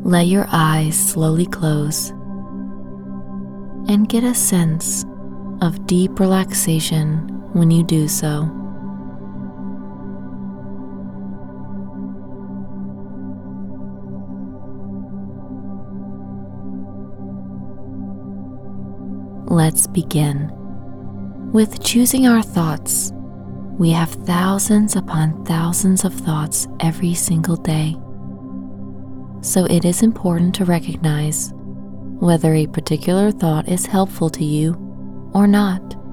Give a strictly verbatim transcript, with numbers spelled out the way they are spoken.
Let your eyes slowly close and get a sense of deep relaxation when you do so. Let's begin with choosing our thoughts. We have thousands upon thousands of thoughts every single day. So it is important to recognize whether a particular thought is helpful to you or not.